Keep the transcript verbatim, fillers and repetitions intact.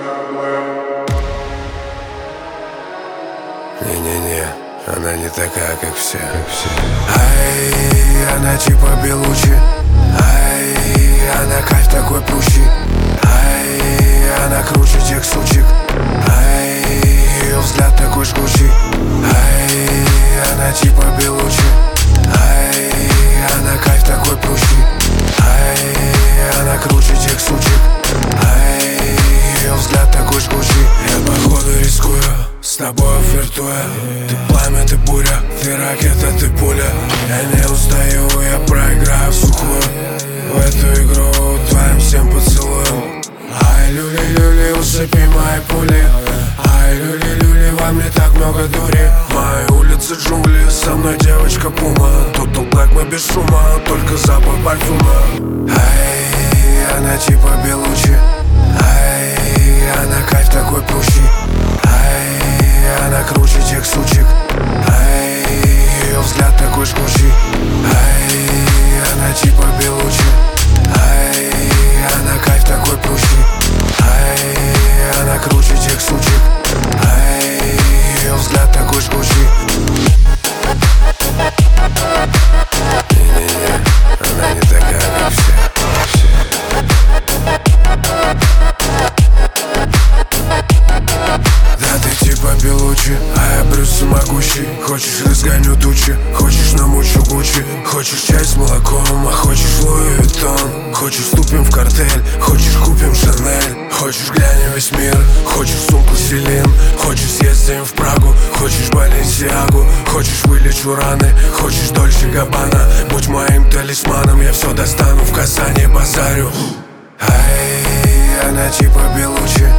Не-не-не, она не такая, как все, как все. Ай, она типа Белучи. Ай, она кайф такой прущий. Ай, она круче тех сучек. Ай, ее взгляд такой жгучий. Ай, она типа Белучи. Ай, она кайф такой прущий. Ай, она круче тех сучек. Ай, ее взгляд такой жгучий. Я походу рискую, с тобой флиртуя. Ты пламя, ты буря, ты ракета, ты пуля. Я не устаю, я проиграю в сухую в эту игру твоим всем поцелуем. Ай, люли-люли, усыпи мои пули. Ай, люли-люли, во мне так много дури. Мои улицы джунгли, со мной девочка Пума. Total Black, мы без шума, только запах парфюма. Ай, она типа Белучи. Ай, она кайф такой прущий. Ай, она круче тех сучек. Ай, ее взгляд такой жгучий. Ай, она типа Белучи. Ай, она кайф такой прущий. Ай, она круче тех сучек. Ай, ее взгляд такой жгучий. Не-не-не, она не такая, как все, все. Да ты типа Белучи, а я Брюс всемогущий. Хочешь разгоню тучи, хочешь намучу Гуччи. Хочешь чай с молоком, а хочешь Луи Виттон. Хочешь вступим в картель, хочешь купим Шанель. Хочешь глянем весь мир, хочешь сумку Селин. Хочешь съездим в Прагу, хочешь Баленсиагу. Хочешь вылечу раны, хочешь Дольче Габбана. Будь моим талисманом, я все достану в Казани, базарю. Ай, она типа Белучи.